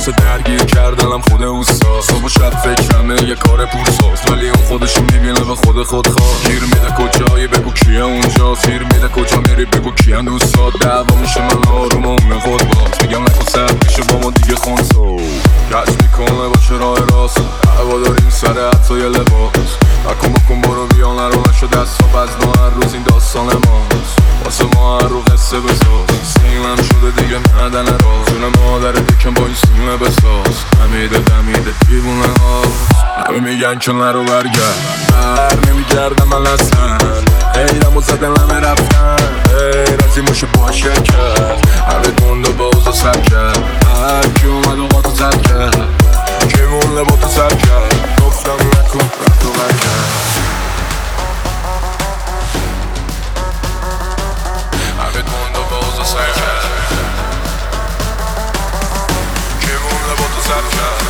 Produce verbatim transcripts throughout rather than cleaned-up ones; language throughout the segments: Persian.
واسه درگیر کردنم خود اوستا. صبح و شب فکرمه یه کار پورساز، ولی اون خودشو میبینه به خود خود خواه. گیر میده کجایی بگو کیه اونجا، سیر میده کجا میری بگو کیه دوستا. دعوا میشه من آروم و اون خود باز، میگم نکن سرد میشه با ما دیگه خونسا. کش میکنه با چرای راست، هوا داریم سر حتی یه لباس. نکن بکن برو بیا نرو نشو دست ها بزن و هر روز این داستان ماست. واسه ما هر رو قصه بساز، سیمم شده دیگه ندن راز. جون مادر دیکن با این سیمه بساز، همیده دمیده دیوونه هاست. همه میگن که نرو برگرد، بر نمیگردم من اصلا. خیرم و زدن همه رفتن، غیر از این باشه باشه کرد. همه گنده با اوزا سر کرد، هر کی اومد و قاطو سر کرد. کی مون لباتو سر کرد، گفتم نکن رفت و برگرد. همه گنده با اوزا سر کرد، کی مون لباتو سر کرد.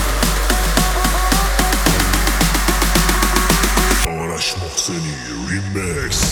آرش محسنی ریمیکس.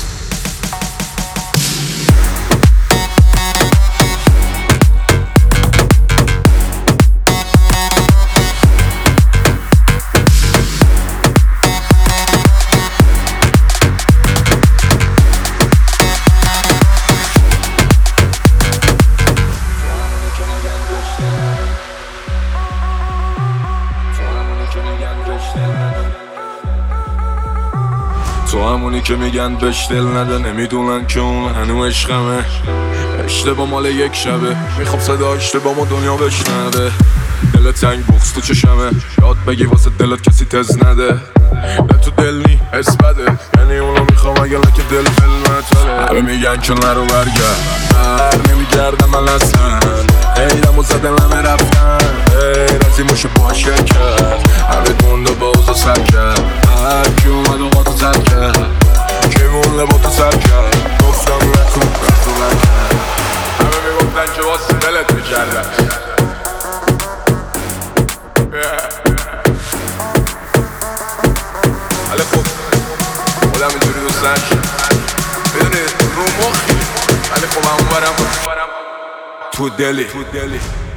تو همونی که میگن بهش دل نده، نمیدونن که اون هنو عشقمه. اشتباه مال یک شبه، میخوام صدا اشتباه ما دنیا بشنوه. دل تنگ بغز تو چشمه، یاد بگی واسه دلت کسی تز نده. دل تو دل نی حس بده، یعنی اونو میخوام اگه لکه دل فلمتره. همه میگن که نرو برگرد، بر نمیگردم من اصلا. خیرم و زدن همه رفتن، غیر از این باشه باشه کرد. همه گنده با اوزا سر کرد، هر کی اومد و قاطو سر کرد. کی مون لباتو سر کرد، گفتم نکن رفت و برگرد. همه میگفتن که واسه دلت میکردن. ولی خب خودم اینجوری دوست نشم، بدونی رو مخی. ولی خب همون برم تو دلی